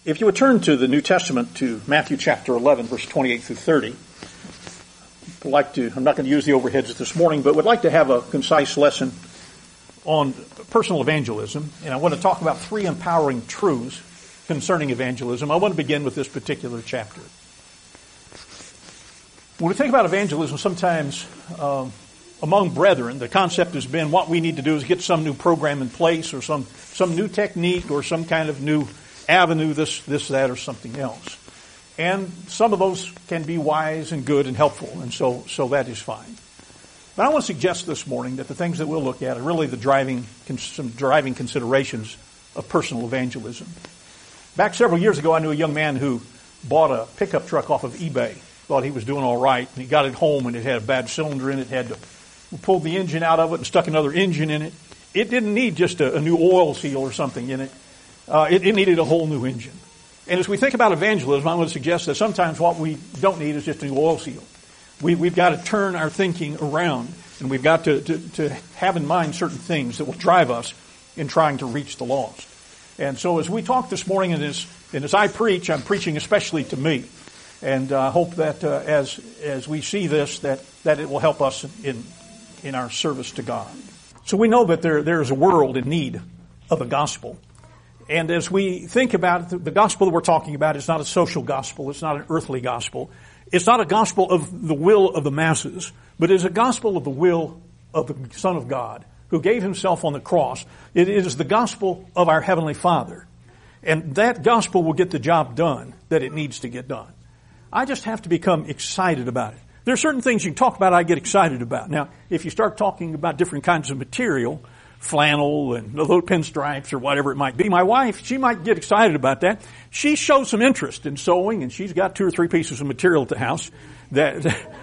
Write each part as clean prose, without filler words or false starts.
If you would turn to the New Testament to Matthew chapter 11, verse 28 through 30, I'm not going to use the overheads this morning, but would like to have a concise lesson on personal evangelism. And I want to talk about 3 empowering truths concerning evangelism. I want to begin with this particular chapter. When we think about evangelism, sometimes among brethren, the concept has been what we need to do is get some new program in place or some new technique or some kind of new avenue, this, that, or something else. And some of those can be wise and good and helpful, and so that is fine. But I want to suggest this morning that the things that we'll look at are really some driving considerations of personal evangelism. Back several years ago, I knew a young man who bought a pickup truck off of eBay. Thought he was doing all right, and he got it home, and it had a bad cylinder in it. Had to pull the engine out of it and stuck another engine in it. It didn't need just a new oil seal or something in it. It needed a whole new engine. And as we think about evangelism, I want to suggest that sometimes what we don't need is just a new oil seal. We've got to turn our thinking around, and we've got to have in mind certain things that will drive us in trying to reach the lost. And so as we talk this morning, and as I preach, I'm preaching especially to me. And I hope that as we see this, that it will help us in our service to God. So we know that there is a world in need of a gospel. And as we think about it, the gospel that we're talking about is not a social gospel. It's not an earthly gospel. It's not a gospel of the will of the masses, but it is a gospel of the will of the Son of God who gave himself on the cross. It is the gospel of our Heavenly Father. And that gospel will get the job done that it needs to get done. I just have to become excited about it. There are certain things you can talk about I get excited about. Now, if you start talking about different kinds of material, flannel and little pinstripes or whatever it might be, my wife, she might get excited about that. She shows some interest in sewing, and she's got 2 or 3 pieces of material at the house that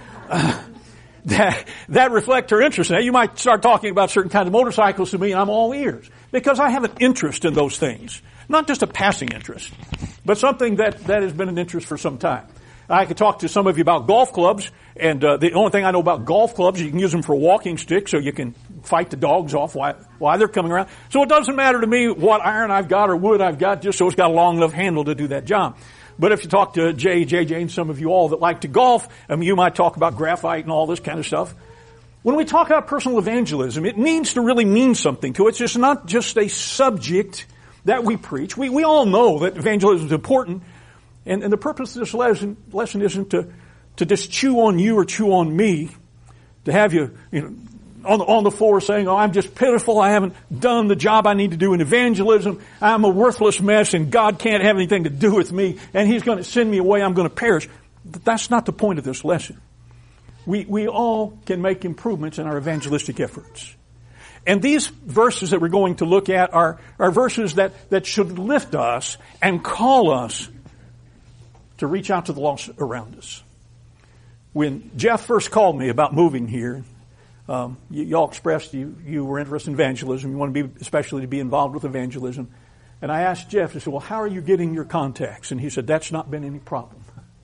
reflect her interest. Now, you might start talking about certain kinds of motorcycles to me, and I'm all ears because I have an interest in those things. Not just a passing interest, but something that has been an interest for some time. I could talk to some of you about golf clubs, and the only thing I know about golf clubs, you can use them for a walking stick so you can fight the dogs off while they're coming around. So it doesn't matter to me what iron I've got or wood I've got, just so it's got a long enough handle to do that job. But if you talk to JJ, and some of you all that like to golf, you might talk about graphite and all this kind of stuff. When we talk about personal evangelism, it needs to really mean something to it. It's not just a subject that we preach. We all know that evangelism is important. And the purpose of this lesson isn't to just chew on you or chew on me, to have you on the floor saying, oh, I'm just pitiful, I haven't done the job I need to do in evangelism, I'm a worthless mess and God can't have anything to do with me and He's going to send me away, I'm going to perish. That's not the point of this lesson. We all can make improvements in our evangelistic efforts. And these verses that we're going to look at are verses that should lift us and call us to reach out to the lost around us. When Jeff first called me about moving here, y'all expressed you were interested in evangelism. You want to be, especially to be involved with evangelism. And I asked Jeff, I said, well, how are you getting your contacts? And he said, that's not been any problem.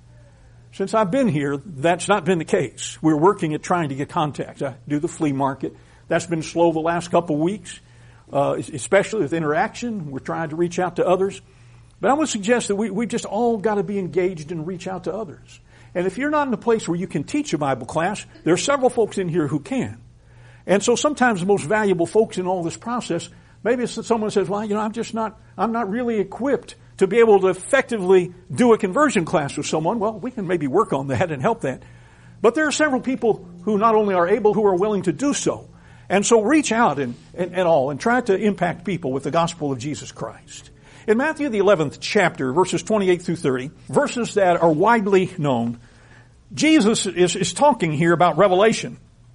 Since I've been here, that's not been the case. We're working at trying to get contacts. I do the flea market. That's been slow the last couple of weeks, especially with interaction. We're trying to reach out to others. But I would suggest that we just all got to be engaged and reach out to others. And if you're not in a place where you can teach a Bible class, there are several folks in here who can. And so sometimes the most valuable folks in all this process, maybe it's that someone says, well, I'm not really equipped to be able to effectively do a conversion class with someone. Well, we can maybe work on that and help that. But there are several people who not only are able, who are willing to do so. And so reach out and try to impact people with the gospel of Jesus Christ. In Matthew the 11th chapter, verses 28 through 30, verses that are widely known, Jesus is talking here about revelation.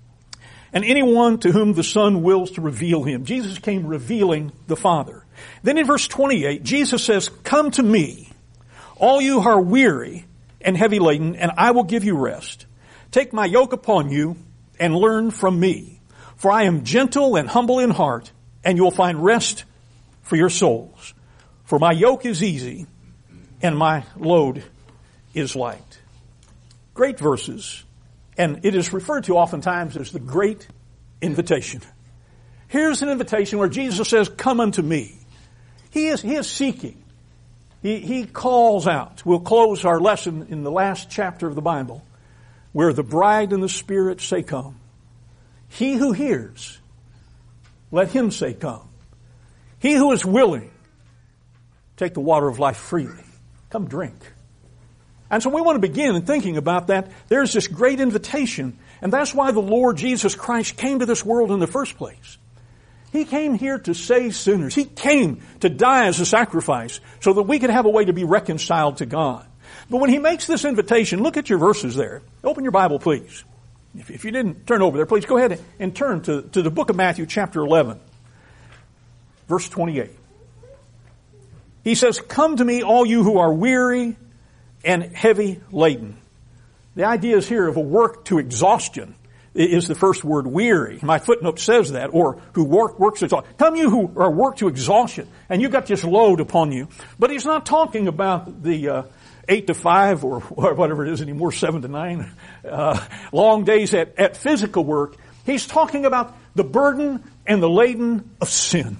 And anyone to whom the Son wills to reveal Him. Jesus came revealing the Father. Then in verse 28, Jesus says, come to me, all you who are weary and heavy laden, and I will give you rest. Take my yoke upon you and learn from me. For I am gentle and humble in heart, and you will find rest for your souls. For my yoke is easy and my load is light. Great verses. And it is referred to oftentimes as the great invitation. Here's an invitation where Jesus says, come unto me. He is seeking. He calls out. We'll close our lesson in the last chapter of the Bible, where the bride and the Spirit say, come. He who hears, let him say, come. He who is willing, take the water of life freely. Come drink. And so we want to begin in thinking about that. There's this great invitation, and that's why the Lord Jesus Christ came to this world in the first place. He came here to save sinners. He came to die as a sacrifice so that we could have a way to be reconciled to God. But when He makes this invitation, look at your verses there. Open your Bible, please. If you didn't turn over there, please go ahead and turn to the book of Matthew, chapter 11, verse 28. He says, come to me, all you who are weary and heavy laden. The idea is here of a work to exhaustion is the first word, weary. My footnote says that, or who works to exhaustion. Come you who are worked to exhaustion, and you've got this load upon you. But He's not talking about the 8 to 5 or whatever it is anymore, 7 to 9, long days at physical work. He's talking about the burden and the laden of sin.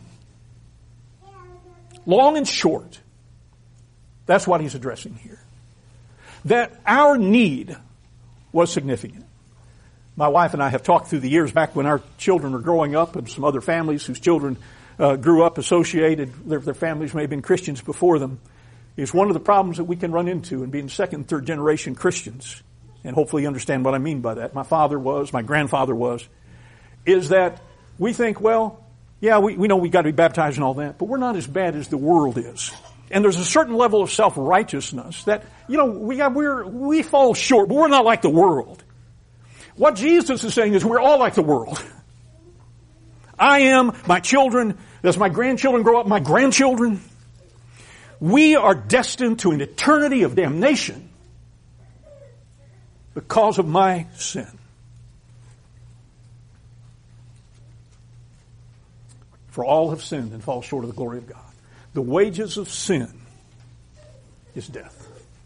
Long and short. That's what He's addressing here. That our need was significant. My wife and I have talked through the years back when our children were growing up, and some other families whose children grew up associated, their families may have been Christians before them, is one of the problems that we can run into in being second and third generation Christians. And hopefully you understand what I mean by that. My father was, my grandfather was, is that we think, well, yeah, we know we got to be baptized and all that, but we're not as bad as the world is. And there's a certain level of self-righteousness that, we fall short, but we're not like the world. What Jesus is saying is we're all like the world. I am, my children, as my grandchildren grow up, my grandchildren. We are destined to an eternity of damnation because of my sin. For all have sinned and fall short of the glory of God. The wages of sin is death.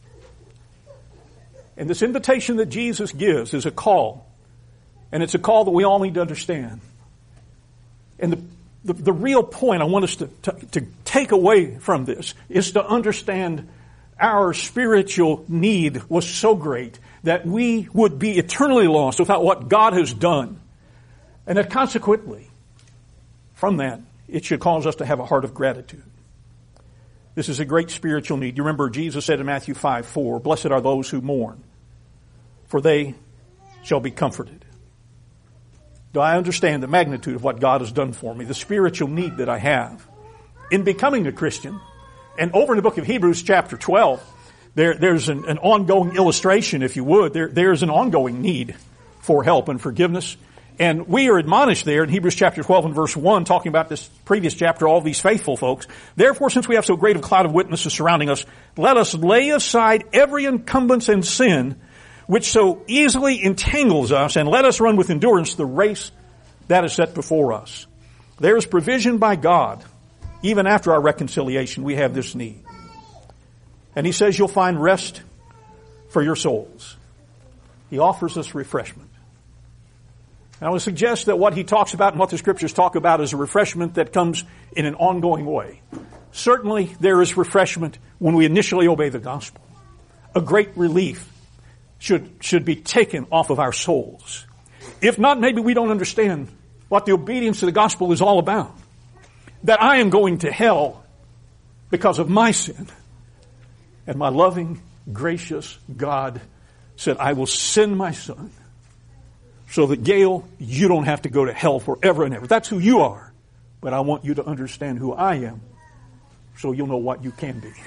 And this invitation that Jesus gives is a call. And it's a call that we all need to understand. And the real point I want us to take away from this is to understand our spiritual need was so great that we would be eternally lost without what God has done. And that consequently, from that, it should cause us to have a heart of gratitude. This is a great spiritual need. You remember Jesus said in Matthew 5:4, blessed are those who mourn, for they shall be comforted. Do I understand the magnitude of what God has done for me, the spiritual need that I have in becoming a Christian? And over in the book of Hebrews chapter 12, there's an ongoing illustration, if you would. There's an ongoing need for help and forgiveness. And we are admonished there in Hebrews chapter 12 and verse 1, talking about this previous chapter, all these faithful folks. Therefore, since we have so great a cloud of witnesses surrounding us, let us lay aside every encumbrance and sin which so easily entangles us, and let us run with endurance the race that is set before us. There is provision by God. Even after our reconciliation, we have this need. And He says you'll find rest for your souls. He offers us refreshment. And I would suggest that what He talks about and what the Scriptures talk about is a refreshment that comes in an ongoing way. Certainly there is refreshment when we initially obey the gospel. A great relief should be taken off of our souls. If not, maybe we don't understand what the obedience to the gospel is all about. That I am going to hell because of my sin. And my loving, gracious God said, I will send my Son so that, Gail, you don't have to go to hell forever and ever. That's who you are. But I want you to understand who I am so you'll know what you can be.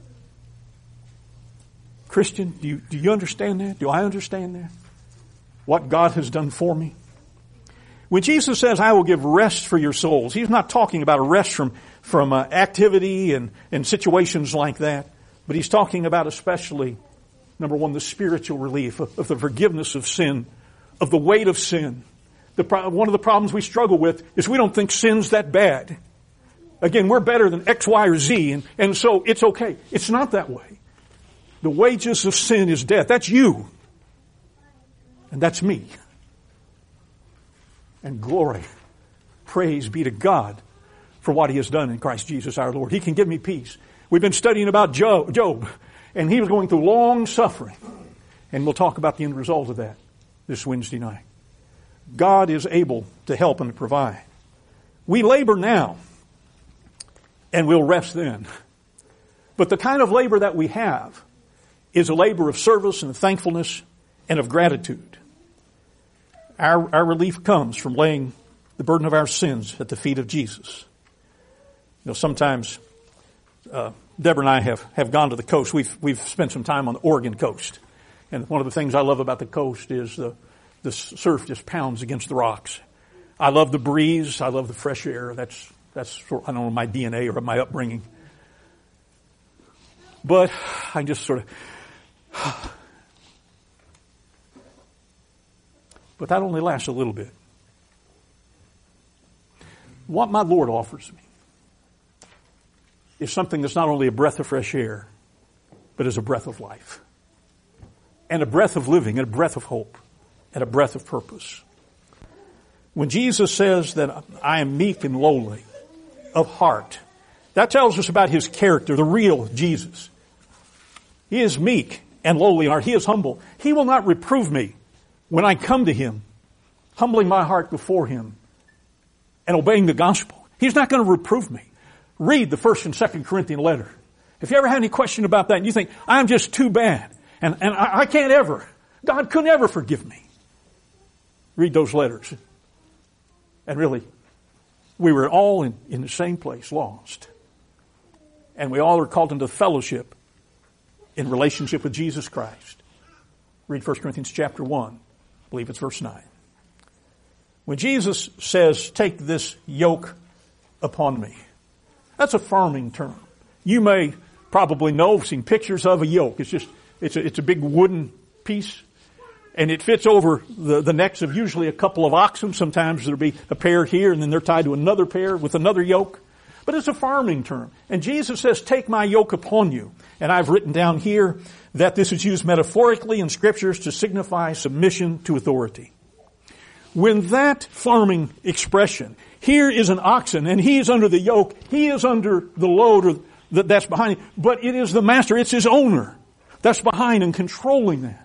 Christian, do you understand that? Do I understand that? What God has done for me? When Jesus says, I will give rest for your souls, He's not talking about a rest from activity and situations like that. But He's talking about especially, number one, the spiritual relief of the forgiveness of sin, of the weight of sin. One of the problems we struggle with is we don't think sin's that bad. Again, we're better than X, Y, or Z, and so it's okay. It's not that way. The wages of sin is death. That's you. And that's me. And glory, praise be to God for what He has done in Christ Jesus our Lord. He can give me peace. We've been studying about Job, and he was going through long suffering. And we'll talk about the end result of that this Wednesday night. God is able to help and to provide. We labor now, and we'll rest then. But the kind of labor that we have is a labor of service and of thankfulness and of gratitude. Our relief comes from laying the burden of our sins at the feet of Jesus. You know, sometimes Deborah and I have gone to the coast. We've spent some time on the Oregon coast. And one of the things I love about the coast is the surf just pounds against the rocks. I love the breeze. I love the fresh air. That's sort of, I don't know, my DNA or my upbringing. But I just sort of, but that only lasts a little bit. What my Lord offers me is something that's not only a breath of fresh air, but is a breath of life. And a breath of living, and a breath of hope, and a breath of purpose. When Jesus says that I am meek and lowly of heart, that tells us about His character, the real Jesus. He is meek and lowly in heart. He is humble. He will not reprove me when I come to Him, humbling my heart before Him and obeying the gospel. He's not going to reprove me. Read the 1st and 2nd Corinthian letter. If you ever had any question about that and you think, I'm just too bad, and I can't ever, God couldn't ever forgive me. Read those letters. And really, we were all in the same place, lost. And we all are called into fellowship in relationship with Jesus Christ. Read 1 Corinthians chapter 1. I believe it's verse 9. When Jesus says, take this yoke upon me, that's a farming term. You may probably know, seen pictures of a yoke. It's a big wooden piece, and it fits over the necks of usually a couple of oxen. Sometimes there'll be a pair here, and then they're tied to another pair with another yoke. But it's a farming term. And Jesus says, take my yoke upon you. And I've written down here that this is used metaphorically in scriptures to signify submission to authority. When that farming expression, here is an oxen, and he is under the yoke, he is under the load that's behind him, but it is the master, it's his owner that's behind and controlling that.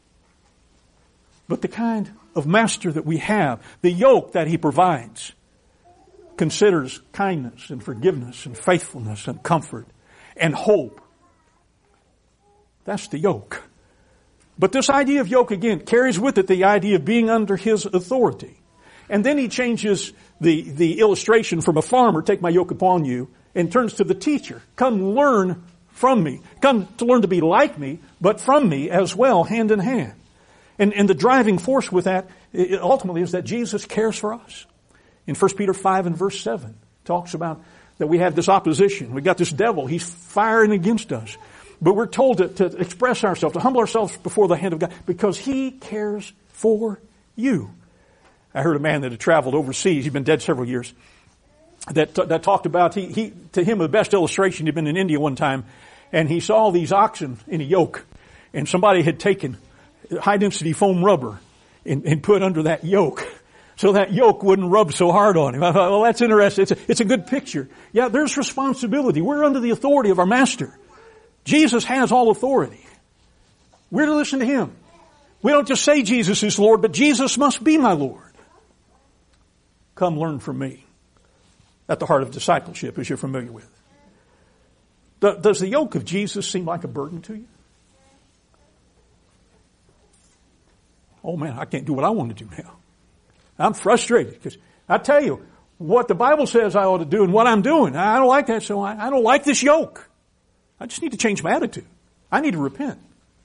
But the kind of master that we have, the yoke that he provides, considers kindness and forgiveness and faithfulness and comfort and hope. That's the yoke. But this idea of yoke, again, carries with it the idea of being under his authority. And then he changes the illustration from a farmer, take my yoke upon you, and turns to the teacher. Come learn from me. Come to learn to be like me, but from me as well, hand in hand. And the driving force with that ultimately is that Jesus cares for us. In 1 Peter 5 and verse 7, talks about that we have this opposition. We got this devil. He's firing against us. But we're told to express ourselves, to humble ourselves before the hand of God, because He cares for you. I heard a man that had traveled overseas. He'd been dead several years. That talked about, to him, the best illustration, he'd been in India one time, and he saw these oxen in a yoke, and somebody had taken high-density foam rubber and put under that yoke, so that yoke wouldn't rub so hard on him. I thought, well, that's interesting. It's a good picture. Yeah, there's responsibility. We're under the authority of our Master. Jesus has all authority. We're to listen to Him. We don't just say Jesus is Lord, but Jesus must be my Lord. Come learn from me. At the heart of discipleship, as you're familiar with. Does the yoke of Jesus seem like a burden to you? Oh man, I can't do what I want to do now. I'm frustrated because I tell you what the Bible says I ought to do and what I'm doing. I don't like that, so I don't like this yoke. I just need to change my attitude. I need to repent.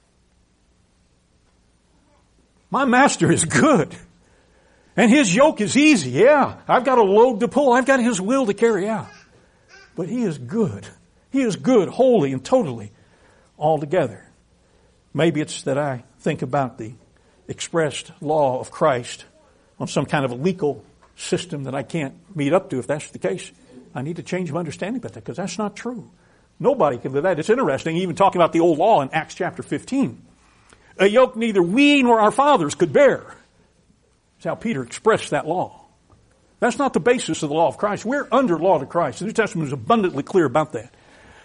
My Master is good. And His yoke is easy. Yeah, I've got a load to pull. I've got His will to carry out. But He is good. He is good, wholly and totally, altogether. Maybe it's that I think about the expressed law of Christ on some kind of a legal system that I can't meet up to. If that's the case, I need to change my understanding about that, because that's not true. Nobody can live that. It's interesting, even talking about the old law in Acts chapter 15. A yoke neither we nor our fathers could bear. That's how Peter expressed that law. That's not the basis of the law of Christ. We're under law to Christ. The New Testament is abundantly clear about that.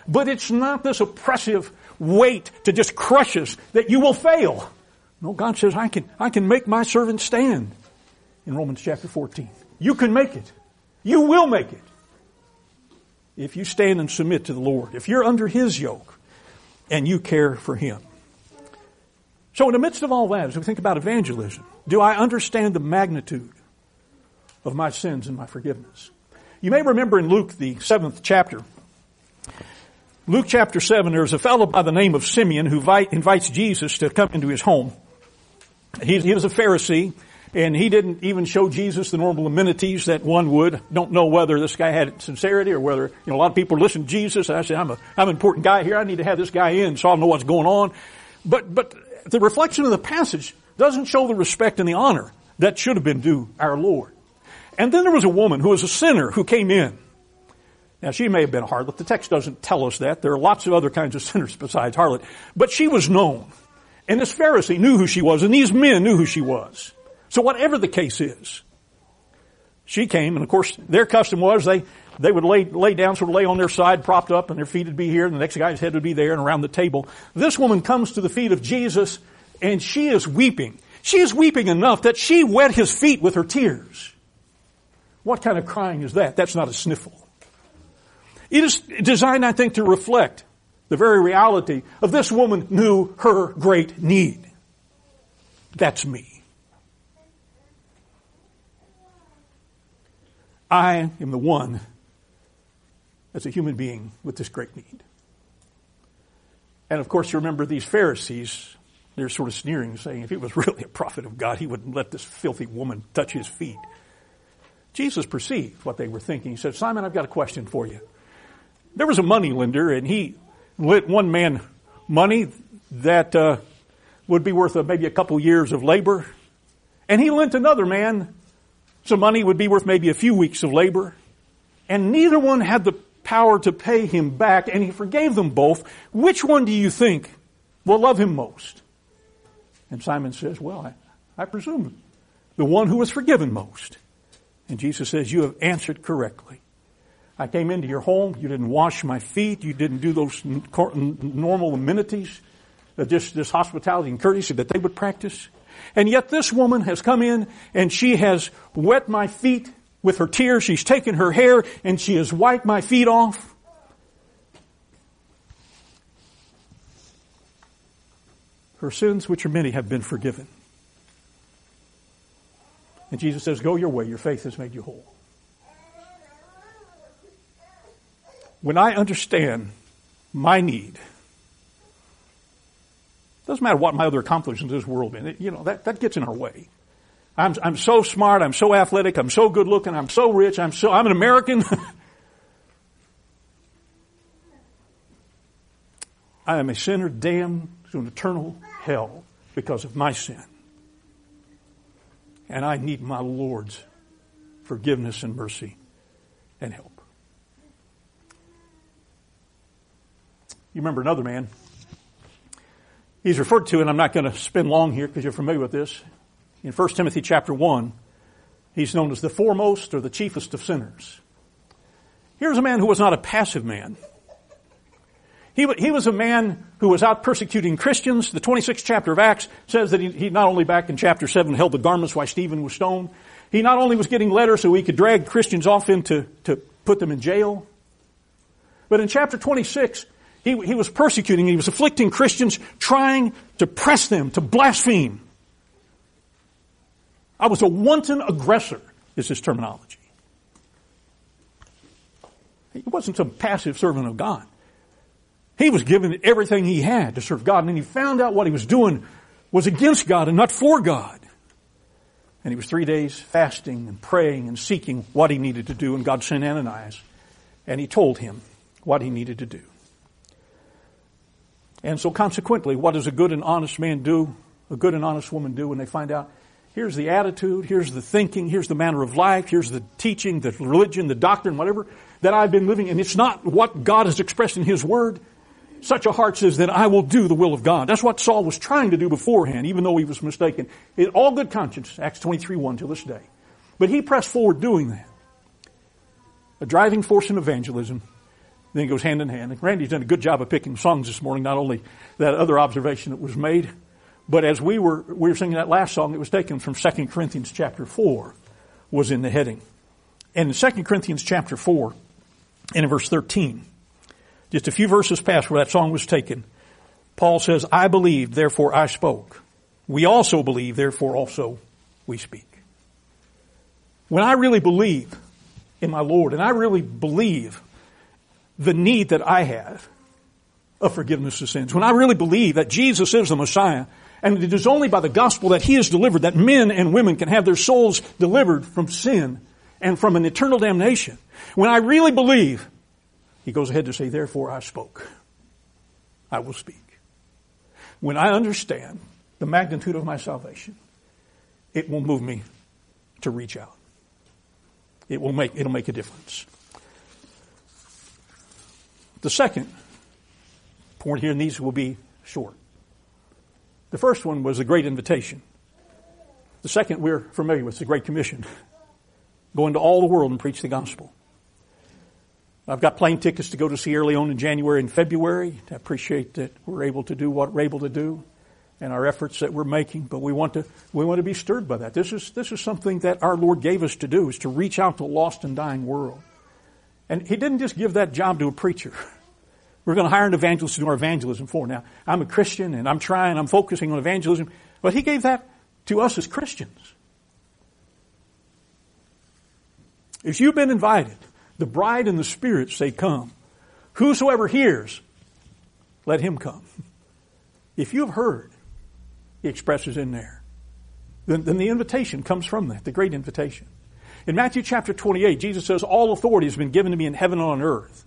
But it's not this oppressive weight to just crush us that you will fail. No, God says, I can make my servant stand. In Romans chapter 14. You can make it. You will make it. If you stand and submit to the Lord. If you're under His yoke and you care for Him. So in the midst of all that, as we think about evangelism, do I understand the magnitude of my sins and my forgiveness? You may remember in Luke, the 7th chapter, Luke chapter 7, there's a fellow by the name of Simeon who invites Jesus to come into his home. He was a Pharisee, and he didn't even show Jesus the normal amenities that one would. Don't know whether this guy had sincerity or whether, a lot of people listen to Jesus. I said, I'm an important guy here. I need to have this guy in so I'll know what's going on. But the reflection of the passage doesn't show the respect and the honor that should have been due our Lord. And then there was a woman who was a sinner who came in. Now, she may have been a harlot. The text doesn't tell us that. There are lots of other kinds of sinners besides harlot. But she was known. And this Pharisee knew who she was, and these men knew who she was. So whatever the case is, she came, and of course, their custom was they would lay down, sort of lay on their side, propped up, and their feet would be here, and the next guy's head would be there, and around the table. This woman comes to the feet of Jesus, and she is weeping. She is weeping enough that she wet his feet with her tears. What kind of crying is that? That's not a sniffle. It is designed, I think, to reflect the very reality of this woman knew her great need. That's me. I am the one that's a human being with this great need. And of course, you remember these Pharisees, they're sort of sneering, saying if he was really a prophet of God, he wouldn't let this filthy woman touch his feet. Jesus perceived what they were thinking. He said, Simon, I've got a question for you. There was a money lender, and he lent one man money that would be worth maybe a couple years of labor. And he lent another man some money would be worth maybe a few weeks of labor. And neither one had the power to pay him back, and he forgave them both. Which one do you think will love him most? And Simon says, well, I presume the one who was forgiven most. And Jesus says, you have answered correctly. I came into your home. You didn't wash my feet. You didn't do those normal amenities, just this hospitality and courtesy that they would practice. And yet this woman has come in and she has wet my feet with her tears. She's taken her hair and she has wiped my feet off. Her sins, which are many, have been forgiven. And Jesus says, go your way. Your faith has made you whole. When I understand my need, doesn't matter what my other accomplishments in this world are, that gets in our way. I'm so smart, I'm so athletic, I'm so good looking, I'm so rich, I'm an American. I am a sinner damned to an eternal hell because of my sin. And I need my Lord's forgiveness and mercy and help. You remember another man. He's referred to, and I'm not going to spend long here because you're familiar with this. In 1 Timothy chapter 1, he's known as the foremost or the chiefest of sinners. Here's a man who was not a passive man. He was a man who was out persecuting Christians. The 26th chapter of Acts says that he not only back in chapter 7 held the garments while Stephen was stoned. He not only was getting letters so he could drag Christians off to put them in jail. But in chapter 26, he was persecuting, he was afflicting Christians, trying to press them to blaspheme. I was a wanton aggressor, is his terminology. He wasn't some passive servant of God. He was given everything he had to serve God, and then he found out what he was doing was against God and not for God. And he was 3 days fasting and praying and seeking what he needed to do, and God sent Ananias, and he told him what he needed to do. And so consequently, what does a good and honest man do, a good and honest woman do when they find out, here's the attitude, here's the thinking, here's the manner of life, here's the teaching, the religion, the doctrine, whatever, that I've been living, and it's not what God has expressed in His Word. Such a heart says that I will do the will of God. That's what Saul was trying to do beforehand, even though he was mistaken. In all good conscience, Acts 23:1 till this day. But he pressed forward doing that. A driving force in evangelism then it goes hand in hand. And Randy's done a good job of picking songs this morning, not only that other observation that was made, but as we were singing that last song, it was taken from 2 Corinthians chapter 4, was in the heading. And in 2 Corinthians chapter 4, and in verse 13, just a few verses past where that song was taken, Paul says, I believed, therefore I spoke. We also believe, therefore also we speak. When I really believe in my Lord, and I really believe the need that I have of forgiveness of sins, when I really believe that Jesus is the Messiah, and it is only by the gospel that He is delivered that men and women can have their souls delivered from sin and from an eternal damnation. When I really believe, he goes ahead to say, therefore I spoke. I will speak. When I understand the magnitude of my salvation, it will move me to reach out. It'll make a difference. The second point here, and these will be short. The first one was the Great Invitation. The second we're familiar with, the Great Commission. Go into all the world and preach the gospel. I've got plane tickets to go to Sierra Leone in January and February. I appreciate that we're able to do what we're able to do and our efforts that we're making, but we want to be stirred by that. This is something that our Lord gave us to do, is to reach out to a lost and dying world. And He didn't just give that job to a preacher. We're going to hire an evangelist to do our evangelism for. Now, I'm a Christian and I'm focusing on evangelism, but He gave that to us as Christians. If you've been invited, the bride and the Spirit say, come. Whosoever hears, let him come. If you've heard, He expresses in there, then the invitation comes from that, the great invitation. In Matthew chapter 28, Jesus says, all authority has been given to me in heaven and on earth.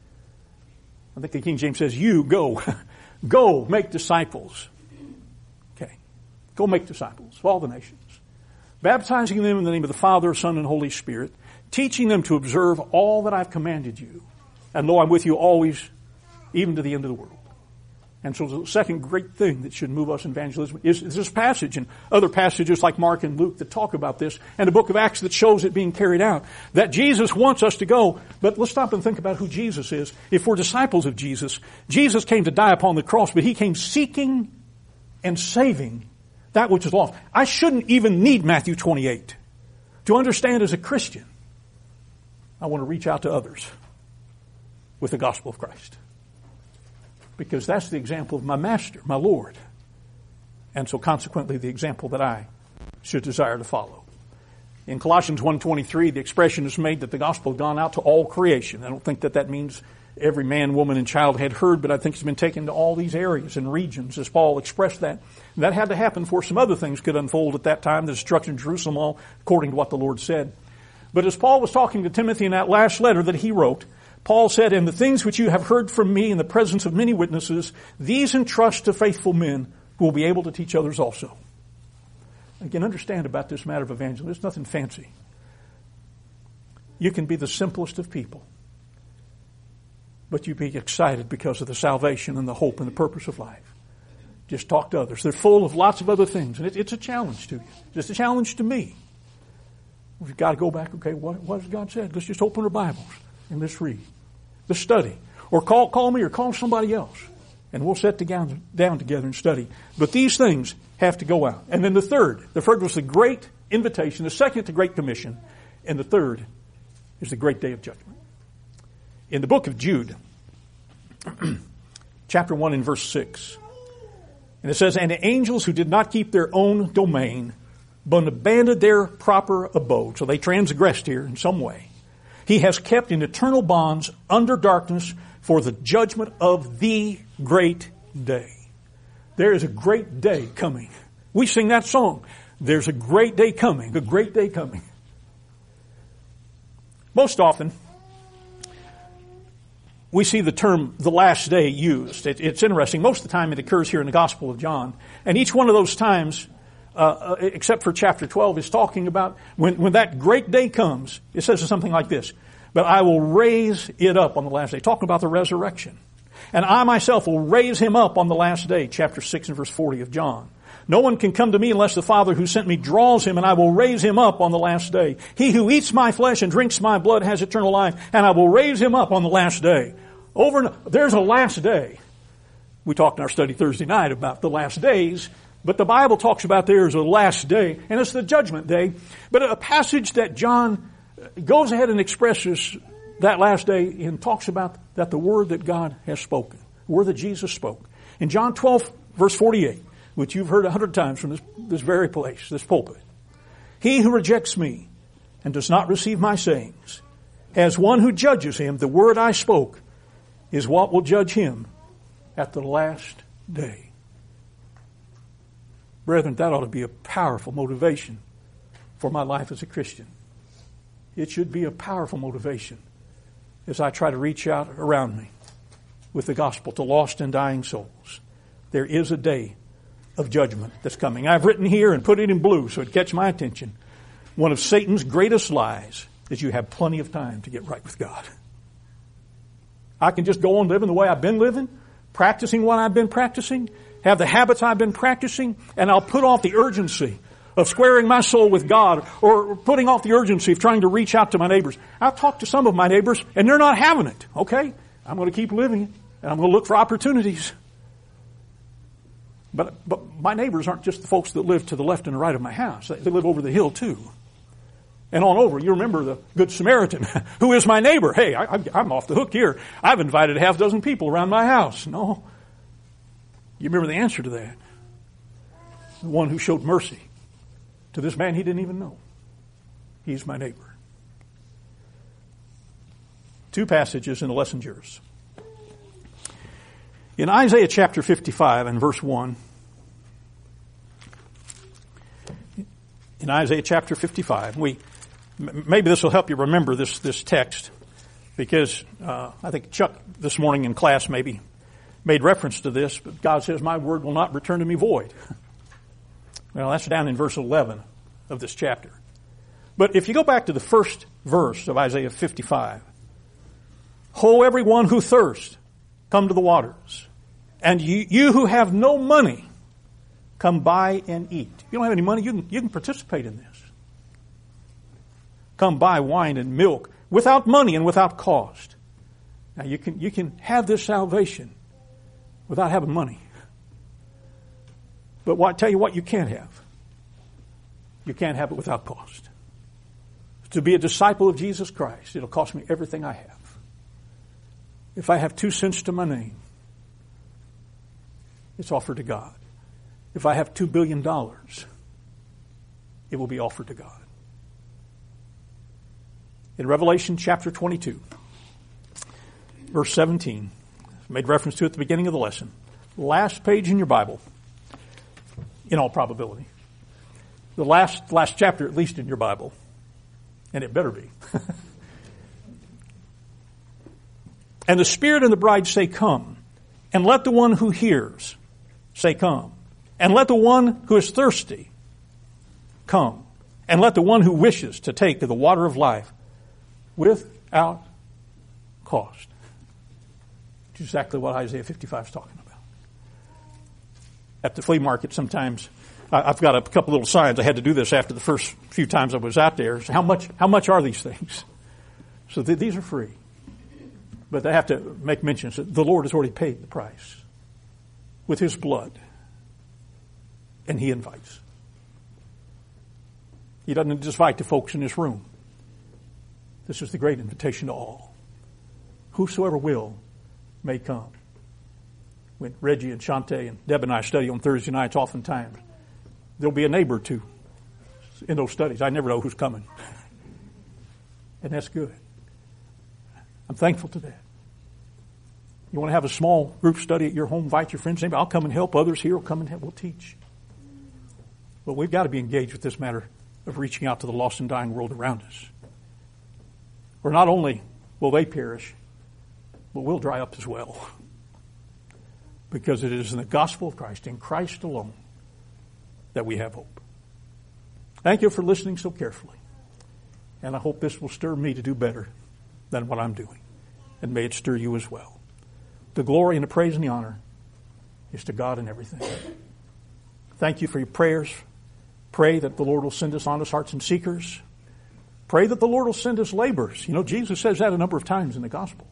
I think the King James says, you go. Go make disciples. Okay. Go make disciples of all the nations. Baptizing them in the name of the Father, Son, and Holy Spirit, teaching them to observe all that I've commanded you. And lo, I'm with you always, even to the end of the world. And so the second great thing that should move us in evangelism is this passage and other passages like Mark and Luke that talk about this, and the book of Acts that shows it being carried out. That Jesus wants us to go, but let's stop and think about who Jesus is. If we're disciples of Jesus, Jesus came to die upon the cross, but He came seeking and saving that which is lost. I shouldn't even need Matthew 28 to understand as a Christian I want to reach out to others with the gospel of Christ. Because that's the example of my Master, my Lord. And so consequently the example that I should desire to follow. In Colossians 1:23, the expression is made that the gospel had gone out to all creation. I don't think that means every man, woman, and child had heard, but I think it's been taken to all these areas and regions as Paul expressed that. And that had to happen before some other things could unfold at that time, the destruction of Jerusalem, all according to what the Lord said. But as Paul was talking to Timothy in that last letter that he wrote, Paul said, and the things which you have heard from me in the presence of many witnesses, these entrust to faithful men who will be able to teach others also. Again, understand about this matter of evangelism. It's nothing fancy. You can be the simplest of people, but you be excited because of the salvation and the hope and the purpose of life. Just talk to others. They're full of lots of other things, and it's a challenge to you. It's a challenge to me. We've got to go back, okay, what has God said? Let's just open our Bibles and let's read. Let's study. Or call me or call somebody else. And we'll sit down together and study. But these things have to go out. And then the third was the great invitation. The second, the great commission. And the third is the great day of judgment. In the book of Jude, chapter 1 and verse 6, and it says, and the angels who did not keep their own domain, but abandoned their proper abode. So they transgressed here in some way. He has kept in eternal bonds under darkness for the judgment of the great day. There is a great day coming. We sing that song. There's a great day coming, a great day coming. Most often, we see the term the last day used. It's interesting. Most of the time it occurs here in the Gospel of John. And each one of those times, except for chapter 12, is talking about when that great day comes. It says something like this, but I will raise it up on the last day. Talking about the resurrection. And I myself will raise him up on the last day, chapter 6 and verse 40 of John. No one can come to me unless the Father who sent me draws him, and I will raise him up on the last day. He who eats my flesh and drinks my blood has eternal life, and I will raise him up on the last day. There's a last day. We talked in our study Thursday night about the last days, but the Bible talks about there's a last day, and it's the judgment day. But a passage that John goes ahead and expresses that last day and talks about that the word that God has spoken, the word that Jesus spoke. In John 12, verse 48, which you've heard 100 times from this very place, this pulpit. He who rejects me and does not receive my sayings, as one who judges him, the word I spoke is what will judge him at the last day. Brethren, that ought to be a powerful motivation for my life as a Christian. It should be a powerful motivation as I try to reach out around me with the gospel to lost and dying souls. There is a day of judgment that's coming. I've written here and put it in blue so it catch my attention. One of Satan's greatest lies is you have plenty of time to get right with God. I can just go on living the way I've been living, practicing what I've been practicing, have the habits I've been practicing, and I'll put off the urgency of squaring my soul with God or putting off the urgency of trying to reach out to my neighbors. I've talked to some of my neighbors and they're not having it. Okay? I'm going to keep living and I'm going to look for opportunities. But my neighbors aren't just the folks that live to the left and the right of my house. They live over the hill too. And on over, you remember the Good Samaritan. Who is my neighbor? Hey, I'm off the hook here. I've invited 6 people around my house. No. You remember the answer to that. The one who showed mercy to this man he didn't even know. He's my neighbor. 2 passages in the lesson yours. In Isaiah chapter 55 and verse 1, in Isaiah chapter 55, maybe this will help you remember this text, because I think Chuck this morning in class maybe made reference to this, but God says, my word will not return to me void. Well, that's down in verse 11 of this chapter. But if you go back to the first verse of Isaiah 55, Ho, everyone who thirsts, come to the waters. And you who have no money, come buy and eat. If you don't have any money, you can participate in this. Come buy wine and milk without money and without cost. Now you can have this salvation without having money. But I tell you what you can't have. You can't have it without cost. To be a disciple of Jesus Christ, it'll cost me everything I have. If I have 2 cents to my name, it's offered to God. If I have $2 billion, it will be offered to God. In Revelation chapter 22, verse 17, made reference to at the beginning of the lesson, last page in your Bible, in all probability, the last chapter at least in your Bible, and it better be. And the Spirit and the bride say, come, and let the one who hears say, come, and let the one who is thirsty come, and let the one who wishes to take of the water of life without cost. Which is exactly what Isaiah 55 is talking about. At the flea market sometimes, I've got a couple little signs. I had to do this after the first few times I was out there. So how much are these things? So these are free. But they have to make mention that the Lord has already paid the price with His blood. And He invites. He doesn't just invite the folks in this room. This is the great invitation to all. Whosoever will may come. When Reggie and Shante and Deb and I study on Thursday nights, oftentimes there'll be a neighbor or two in those studies. I never know who's coming. And that's good. I'm thankful to that. You want to have a small group study at your home, invite your friends. I'll come and help. Others here will come and help. We'll teach. But we've got to be engaged with this matter of reaching out to the lost and dying world around us. Where not only will they perish, but we'll dry up as well. Because it is in the gospel of Christ, in Christ alone, that we have hope. Thank you for listening so carefully. And I hope this will stir me to do better than what I'm doing. And may it stir you as well. The glory and the praise and the honor is to God in everything. Thank you for your prayers. Pray that the Lord will send us honest hearts and seekers. Pray that the Lord will send us laborers. You know, Jesus says that a number of times in the Gospels.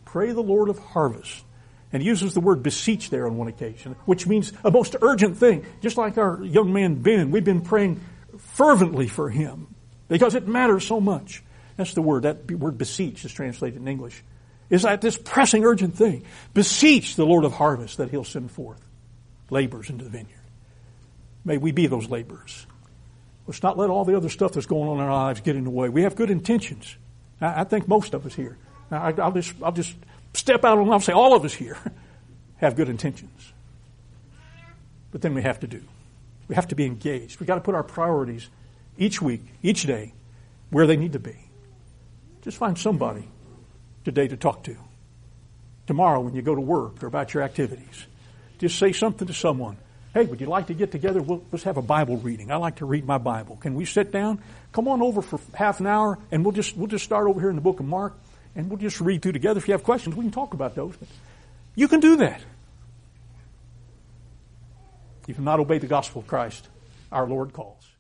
Pray the Lord of harvest. And he uses the word beseech there on one occasion, which means a most urgent thing. Just like our young man Ben, we've been praying fervently for him because it matters so much. That's the word. That word beseech is translated in English. Is that this pressing, urgent thing. Beseech the Lord of harvest that he'll send forth laborers into the vineyard. May we be those laborers. Let's not let all the other stuff that's going on in our lives get in the way. We have good intentions. I think most of us here. I'll just step out on and I'll say all of us here have good intentions. But then we have to do. We have to be engaged. We've got to put our priorities each week, each day, where they need to be. Just find somebody today to talk to. Tomorrow when you go to work or about your activities, just say something to someone. Hey, would you like to get together? Let's have a Bible reading. I like to read my Bible. Can we sit down? Come on over for half an hour, and we'll just start over here in the book of Mark, and we'll just read through together. If you have questions, we can talk about those. But you can do that. You cannot obey the gospel of Christ, our Lord calls.